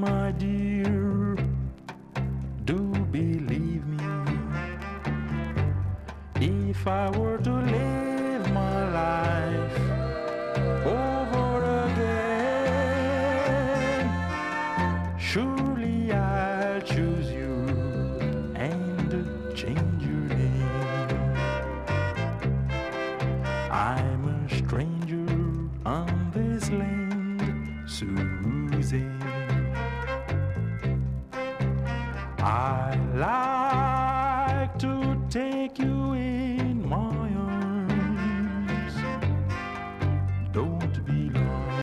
my dear, do believe me. If I were to live my life over again, surely I'll choose you and change your name. I'm a stranger on this land, Susie. I like to take you in my arms. Don't be long.